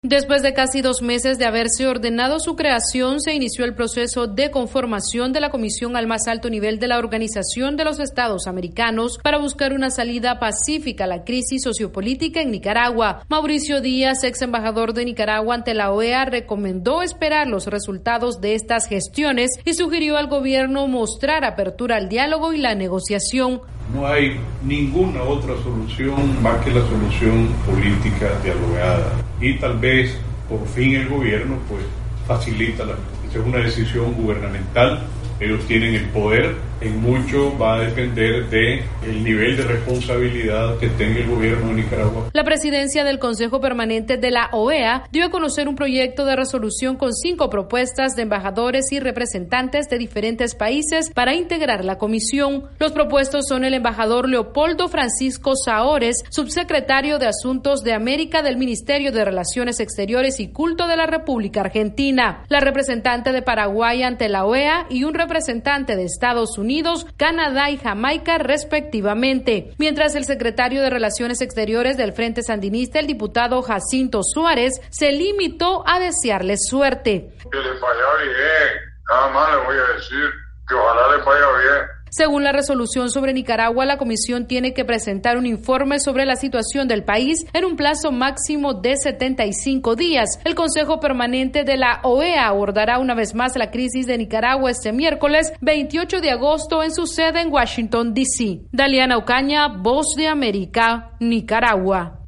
Después de casi 2 meses de haberse ordenado su creación, se inició el proceso de conformación de la comisión al más alto nivel de la Organización de los Estados Americanos para buscar una salida pacífica a la crisis sociopolítica en Nicaragua. Mauricio Díaz, ex embajador de Nicaragua ante la OEA, recomendó esperar los resultados de estas gestiones y sugirió al gobierno mostrar apertura al diálogo y la negociación. No hay ninguna otra solución más que la solución política dialogada. Y tal vez, por fin, el gobierno facilita esa es una decisión gubernamental. Ellos tienen el poder, en mucho va a depender del nivel de responsabilidad que tenga el gobierno de Nicaragua. La presidencia del Consejo Permanente de la OEA dio a conocer un proyecto de resolución con 5 propuestas de embajadores y representantes de diferentes países para integrar la comisión. Los propuestos son el embajador Leopoldo Francisco Saores, subsecretario de Asuntos de América del Ministerio de Relaciones Exteriores y Culto de la República Argentina, la representante de Paraguay ante la OEA y un representante de Estados Unidos, Canadá y Jamaica respectivamente, mientras el secretario de Relaciones Exteriores del Frente Sandinista, el diputado Jacinto Suárez, se limitó a desearle suerte. Que le vaya bien, nada más le voy a decir que ojalá le vaya bien. Según la resolución sobre Nicaragua, la comisión tiene que presentar un informe sobre la situación del país en un plazo máximo de 75 días. El Consejo Permanente de la OEA abordará una vez más la crisis de Nicaragua este miércoles 28 de agosto en su sede en Washington, D.C. Daliana Ocaña, Voz de América, Nicaragua.